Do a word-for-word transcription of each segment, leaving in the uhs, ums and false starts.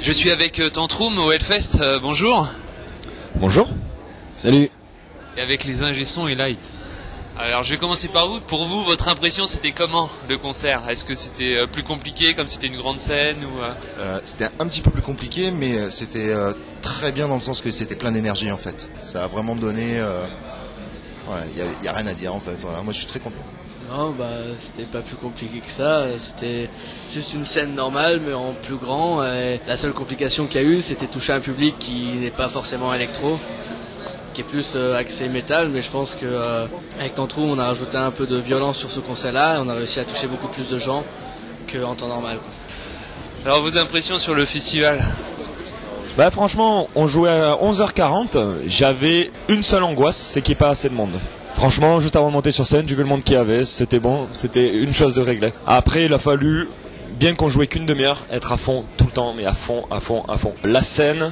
Je suis avec euh, Tantrum au Hellfest, euh, bonjour. Bonjour. Salut. Et avec les ingé son et Light. Alors je vais commencer par vous. Pour vous, votre impression c'était comment le concert? Est-ce que c'était euh, plus compliqué comme c'était une grande scène ou euh... Euh, C'était un petit peu plus compliqué, mais c'était euh, très bien dans le sens que c'était plein d'énergie en fait. Ça a vraiment donné... Euh... Il ouais, n'y a, a rien à dire en fait. Voilà. Moi je suis très content. Non, bah c'était pas plus compliqué que ça, c'était juste une scène normale mais en plus grand. Et la seule complication qu'il y a eu, c'était toucher un public qui n'est pas forcément électro, qui est plus euh, axé métal, mais je pense que euh, avec Tantrum on a rajouté un peu de violence sur ce concert-là et on a réussi à toucher beaucoup plus de gens qu'en temps normal. Alors vos impressions sur le festival? Bah franchement, on jouait à onze heures quarante, j'avais une seule angoisse, c'est qu'il n'y ait pas assez de monde. Franchement, juste avant de monter sur scène, j'ai vu le monde qu'il y avait, c'était bon, c'était une chose de réglée. Après, il a fallu, bien qu'on jouait qu'une demi-heure, être à fond tout le temps, mais à fond, à fond, à fond. La scène,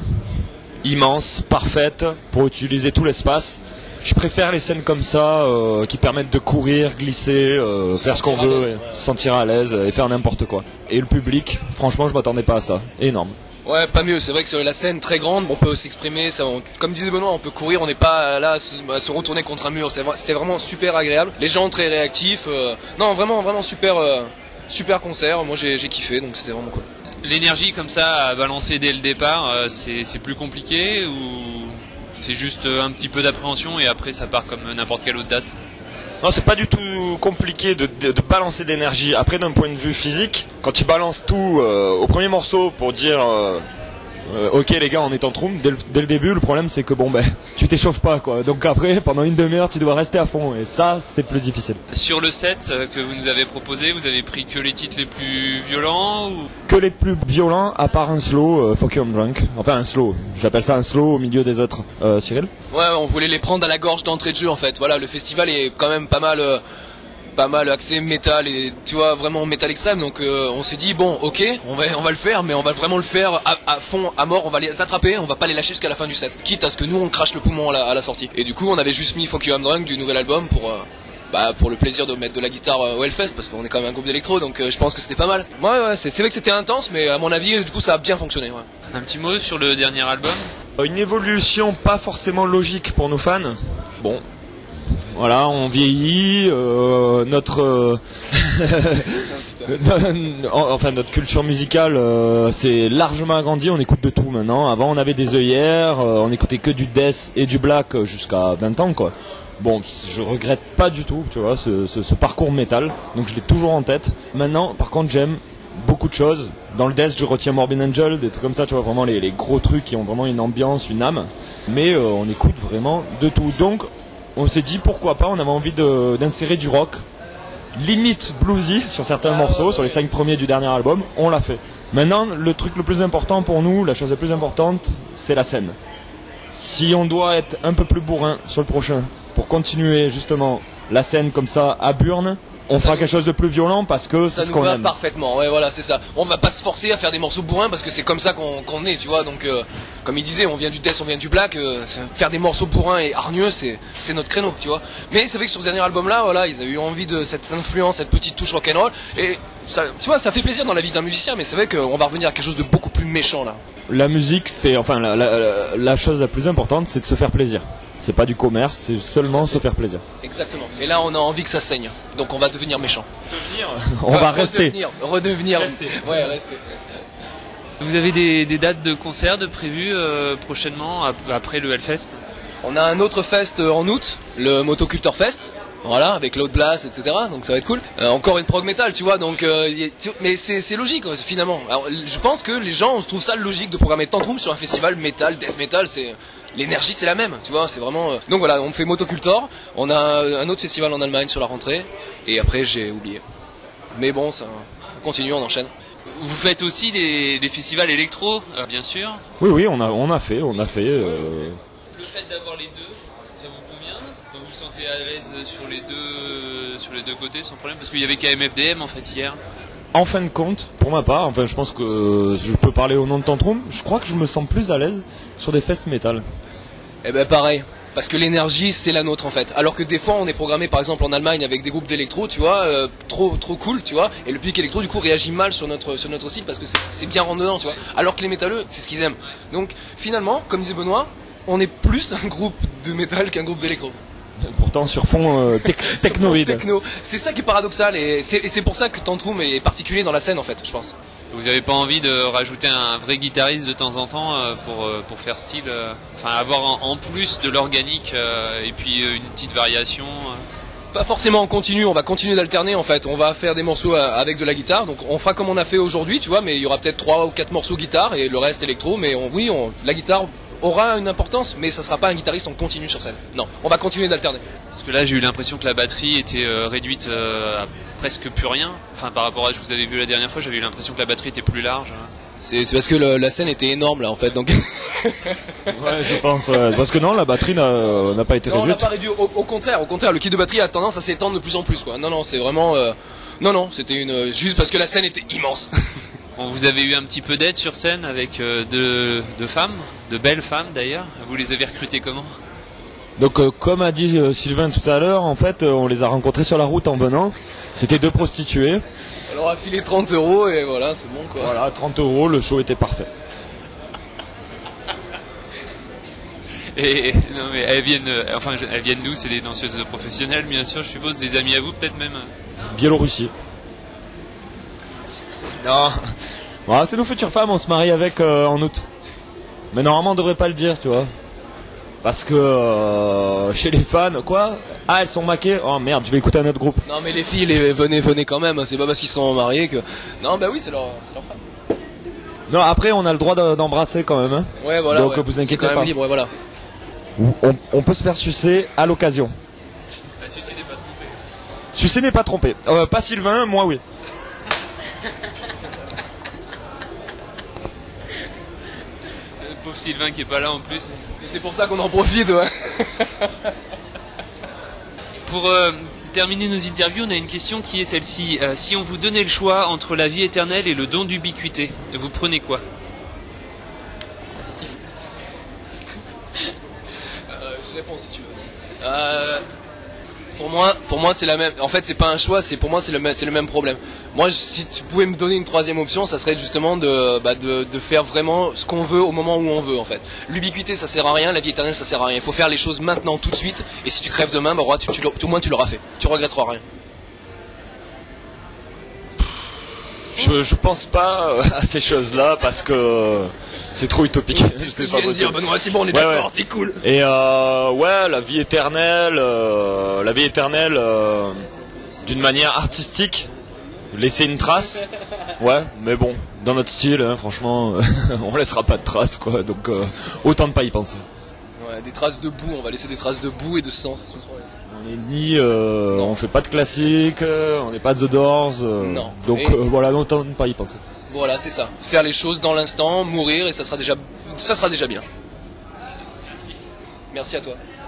immense, parfaite, pour utiliser tout l'espace. Je préfère les scènes comme ça, euh, qui permettent de courir, glisser, euh, faire ce qu'on veut, et se sentir à l'aise et faire n'importe quoi. Et le public, franchement, je m'attendais pas à ça, énorme. Ouais, pas mieux. C'est vrai que sur la scène très grande, on peut s'exprimer. Ça, on, comme disait Benoît, on peut courir. On n'est pas là à se, à se retourner contre un mur. C'est, c'était vraiment super agréable. Les gens très réactifs. Euh, non, vraiment, vraiment super, euh, super concert. Moi, j'ai, j'ai kiffé, donc c'était vraiment cool. L'énergie comme ça à balancer dès le départ, euh, c'est, c'est plus compliqué ou c'est juste un petit peu d'appréhension et après ça part comme n'importe quelle autre date? Non, c'est pas du tout compliqué de, de, de balancer d'énergie. Après, d'un point de vue physique, quand tu balances tout euh, au premier morceau pour dire euh, euh, ok les gars, on est en Tantrum, dès le, dès le début, le problème c'est que bon ben tu t'échauffes pas quoi. Donc après, pendant une demi-heure, tu dois rester à fond et ça, c'est plus difficile. Sur le set que vous nous avez proposé, vous avez pris que les titres les plus violents ou... Que les plus violents, à part un slow, euh, Fuck You I'm Drunk. Enfin un slow, j'appelle ça un slow au milieu des autres. Euh, Cyril? Ouais, on voulait les prendre à la gorge d'entrée de jeu en fait. Voilà, le festival est quand même pas mal, euh, pas mal axé métal et tu vois vraiment métal extrême. Donc euh, on s'est dit bon, ok, on va, on va le faire, mais on va vraiment le faire à, à fond, à mort. On va les attraper, on va pas les lâcher jusqu'à la fin du set. Quitte à ce que nous on crache le poumon à la, à la sortie. Et du coup, on avait juste mis Fuck You I'm Drunk du nouvel album pour. Euh, Bah pour le plaisir de mettre de la guitare au Hellfest parce qu'on est quand même un groupe d'électro donc euh, je pense que c'était pas mal. Ouais ouais c'est, c'est vrai que c'était intense mais à mon avis du coup ça a bien fonctionné. Ouais. Un petit mot sur le dernier album? Une évolution pas forcément logique pour nos fans. Bon, voilà, on vieillit, euh, notre euh, enfin notre culture musicale euh, s'est largement agrandie, on écoute de tout maintenant. Avant on avait des œillères, euh, on écoutait que du death et du black jusqu'à vingt ans quoi. Bon, je regrette pas du tout, tu vois, ce, ce, ce parcours métal, donc je l'ai toujours en tête. Maintenant, par contre, j'aime beaucoup de choses. Dans le death, je retiens Morbid Angel, des trucs comme ça, tu vois, vraiment les, les gros trucs qui ont vraiment une ambiance, une âme. Mais euh, on écoute vraiment de tout. Donc, on s'est dit, pourquoi pas, on avait envie de, d'insérer du rock, limite bluesy sur certains morceaux, sur les cinq premiers du dernier album, on l'a fait. Maintenant, le truc le plus important pour nous, la chose la plus importante, c'est la scène. Si on doit être un peu plus bourrin sur le prochain, pour continuer justement la scène comme ça à Burn, on ça fera nous... quelque chose de plus violent parce que c'est ce qu'on aime. Ça nous va parfaitement, ouais voilà c'est ça. On va pas se forcer à faire des morceaux bourrins parce que c'est comme ça qu'on, qu'on est, tu vois. Donc euh, comme il disait, on vient du death, on vient du black, euh, faire des morceaux bourrins et hargneux, c'est c'est notre créneau, tu vois. Mais c'est vrai que sur ce dernier album là, voilà, ils ont eu envie de cette influence, cette petite touche rock'n'roll et ça, tu vois, ça fait plaisir dans la vie d'un musicien, mais c'est vrai qu'on va revenir à quelque chose de beaucoup plus méchant là. La musique, c'est enfin la, la, la chose la plus importante, c'est de se faire plaisir. C'est pas du commerce, c'est seulement se faire plaisir. Exactement. Et là, on a envie que ça saigne. Donc, on va devenir méchant. Devenir On ouais, va rester. Redevenir. Redevenir. Rester. Ouais, rester. Vous avez des, des dates de concert de prévues euh, prochainement après le Hellfest? On a un autre fest en août, le Motocultor Fest. Voilà, avec Load Blast, et cetera. Donc ça va être cool. Euh, encore une prog metal, tu vois. Donc, euh, y a, tu, mais c'est, c'est logique finalement. Alors, je pense que les gens trouvent ça logique de programmer Tantrum sur un festival metal, death metal. C'est l'énergie, c'est la même, tu vois. C'est vraiment. Euh... Donc voilà, on fait Motocultor. On a un autre festival en Allemagne sur la rentrée. Et après, j'ai oublié. Mais bon, ça on continue, on enchaîne. Vous faites aussi des, des festivals électro, euh, bien sûr. Oui, oui, on a, on a fait, on a fait. Euh... Le fait d'avoir les deux, ça vous convient? Vous vous sentez à l'aise sur les deux, sur les deux côtés sans problème? Parce qu'il y avait K M F D M en fait hier. En fin de compte, pour ma part, enfin je pense que je peux parler au nom de Tantrum, je crois que je me sens plus à l'aise sur des fests métal. Eh ben pareil, Parce que l'énergie, c'est la nôtre en fait. Alors que des fois, on est programmé par exemple en Allemagne avec des groupes d'électro, tu vois, euh, trop trop cool, tu vois. Et le public électro du coup réagit mal sur notre sur notre site parce que c'est bien rentre dedans, tu vois. Alors que les métalleux, c'est ce qu'ils aiment. Donc finalement, comme disait Benoît, on est plus un groupe de métal qu'un groupe d'électro. Pourtant sur fond euh, tec technoïde. Techno. C'est ça qui est paradoxal et c'est pour ça que Tantrum est particulier dans la scène en fait, je pense. Vous avez pas envie de rajouter un vrai guitariste de temps en temps euh, pour euh, pour faire style, euh, enfin avoir en, en plus de l'organique euh, et puis euh, une petite variation. Euh. Pas forcément en continu, on va continuer d'alterner en fait. On va faire des morceaux avec de la guitare, donc on fera comme on a fait aujourd'hui, tu vois, mais il y aura peut-être trois ou quatre morceaux guitare et le reste électro. Mais on, oui, on, la guitare aura une importance, mais ça sera pas un guitariste en continu sur scène. Non, on va continuer d'alterner. Parce que là, j'ai eu l'impression que la batterie était euh, réduite euh, à presque plus rien. Enfin, par rapport à ce que vous avez vu la dernière fois, j'avais eu l'impression que la batterie était plus large. C'est parce que le, la scène était énorme là en fait, donc. Ouais, je pense. Ouais. Parce que non, la batterie n'a pas été non, réduite. On n'a pas réduit. Au, au contraire, au contraire, le kit de batterie a tendance à s'étendre de plus en plus, quoi. Non, non, c'est vraiment. Euh... Non, non, c'était une juste parce que la scène était immense. Bon, vous avez eu un petit peu d'aide sur scène avec euh, deux, deux femmes, de belles femmes d'ailleurs. Vous les avez recrutées comment? Donc euh, comme a dit euh, Sylvain tout à l'heure, en fait, euh, on les a rencontrées sur la route en venant. C'était deux prostituées. Alors on a filé trente euros et voilà, c'est bon quoi. Voilà, trente euros, le show était parfait. Et non mais elles viennent, euh, enfin elles viennent d'où? C'est des danseuses professionnelles bien sûr, je suppose, des amis à vous peut-être même. Biélorussie. Non. Voilà, c'est nos futures femmes, on se marie avec euh, en août. Mais normalement on devrait pas le dire, tu vois. Parce que euh, chez les fans, quoi? Ah, elles sont maquées? Oh merde, je vais écouter un autre groupe. Non mais les filles, les, venez, venez quand même, c'est pas parce qu'ils sont mariés que... Non bah oui, c'est leur, leur fan. Non, après on a le droit d'embrasser quand même, hein. Ouais, voilà. Donc ouais. vous inquiétez quand même pas. Libre, ouais, voilà. On, on peut se faire sucer à l'occasion. La sucer n'est pas trompée. Sucer n'est pas trompé. Euh, pas Sylvain, moi oui. Le pauvre Sylvain qui est pas là en plus. Et c'est pour ça qu'on en profite, ouais. Pour euh, terminer nos interviews, on a une question qui est celle-ci. Euh, si on vous donnait le choix entre la vie éternelle et le don d'ubiquité, vous prenez quoi? euh, Je réponds si tu veux. Euh, pour moi, pour moi c'est la même. En fait, c'est pas un choix, c'est pour moi c'est le même, c'est le même problème. Moi, si tu pouvais me donner une troisième option, ça serait justement de, bah, de, de faire vraiment ce qu'on veut au moment où on veut, en fait. L'ubiquité, ça sert à rien, la vie éternelle, ça sert à rien. Il faut faire les choses maintenant, tout de suite. Et si tu crèves demain, bah, tu, tu, au moins tu l'auras fait. Tu regretteras rien. Je, je pense pas à ces choses-là parce que c'est trop utopique. C'est pas possible. Dire, Benoît, c'est bon, on est ouais, d'accord, ouais. c'est cool. Et euh, ouais, la vie éternelle, euh, la vie éternelle, euh, d'une manière artistique, laisser une trace. Ouais, mais bon, dans notre style, hein, franchement, on laissera pas de traces, quoi. Donc euh, autant ne pas y penser. Ouais, des traces de boue, on va laisser des traces de boue et de sang. On est ni, euh, on fait pas de classique, euh, on n'est pas The Doors. Euh, non. Donc et... euh, voilà, autant ne pas y penser. Voilà, c'est ça. Faire les choses dans l'instant, mourir et ça sera déjà, ça sera déjà bien. Merci. Merci à toi.